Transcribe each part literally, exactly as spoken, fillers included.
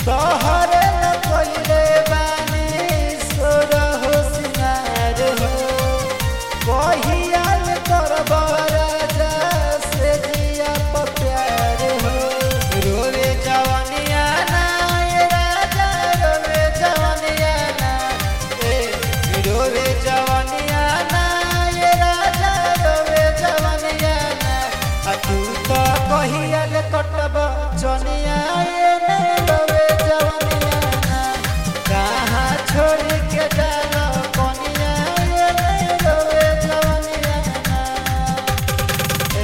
तोहरे न कोइले बानी सोरा हो सिंगार हो कहियाल करब राजा से जिया प प्यार हो रोवे जवनिया ना ये राजा रोवे जवनिया ना ए रोवे जवनिया ना ये राजा रोवे जवनिया ना आ तू तो कहियाल कटब जनिया ये ने रोवे जवनिया ना कहाँ छोड़ के जालो कोनिया ये ने रोवे जवनिया ना ए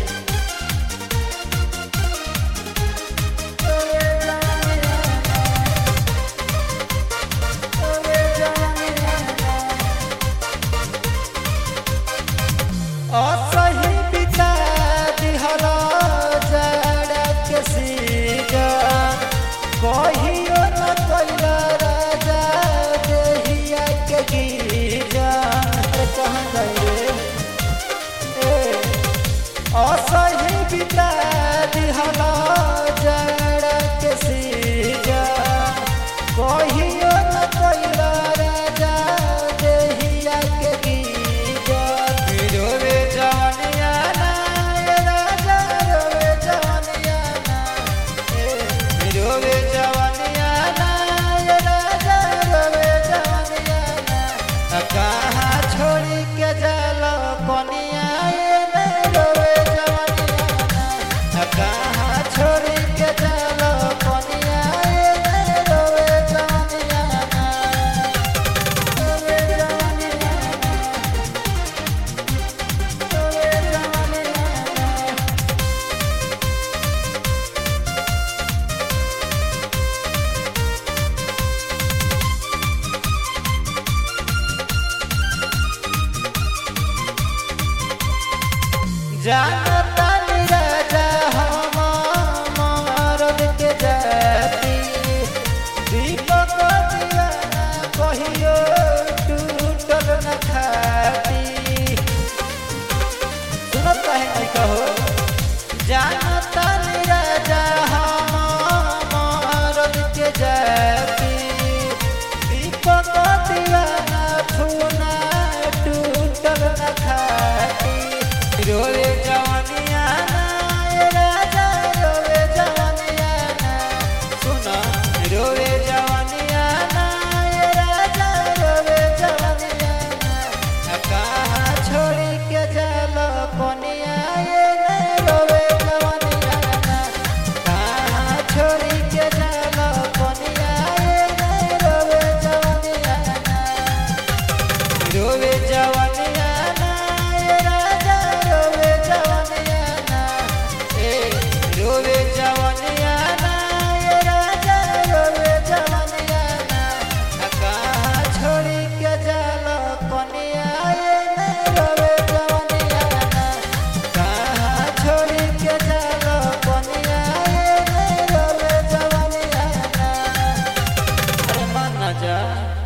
रोवे जवनिया ना रोवे जवनिया ना असही बिता दिहला जाड़ा के सीजन कहियो न कइला राजा देहिया के गीजन अरे कहाँ गए रे ए असही बिता दिहला जाड़ा के सीजन कहियो न कइला राजा देहिया के गीजन रोवे जवनिया ना ये राजा रोवे जवनिया ना ए रोवे जवनिया ना ये राजा रोवे जवनिया ना आ कहाँ छोड़ी के जालो कोनिया ये ने रोवे जवनिया ना आ कहाँ छोड़ी के जालो कोनिया ये ने रोवे जवनिया ना रोवे जवनिया ना रोवे जवनिया ना जानता नी राजा हम मरद के जाती दीपक दीवाना कहियो टूटल न खाती सुनत है नहीं कहो जानता नी राजा हम मरद के जाती दीपक दीवाना छूना टूटल न खाती रोवे जवनिया ना ये राजा रोवे जवनिया ना सुना रोवे जवनिया ना ये राजा रोवे जवनिया ना आ कहाँ छोड़ी के जालो कोनिया ये ने रोवे जवनिया ना कहाँ छोड़ी के जालो कोनिया ये ने रोवे जवनिया ना रोवे जवनिया ना ये राजा रोवे जवनिया ना ए रोवे जवनिया ना ये राजा रोवे जवनिया ना आ कहाँ छोड़ी के जालो कोनिया ये ने रोवे जवनिया ना कहाँ छोड़ी के जालो कोनिया ये ने रोवे जवनिया ना अरे मान ना जा।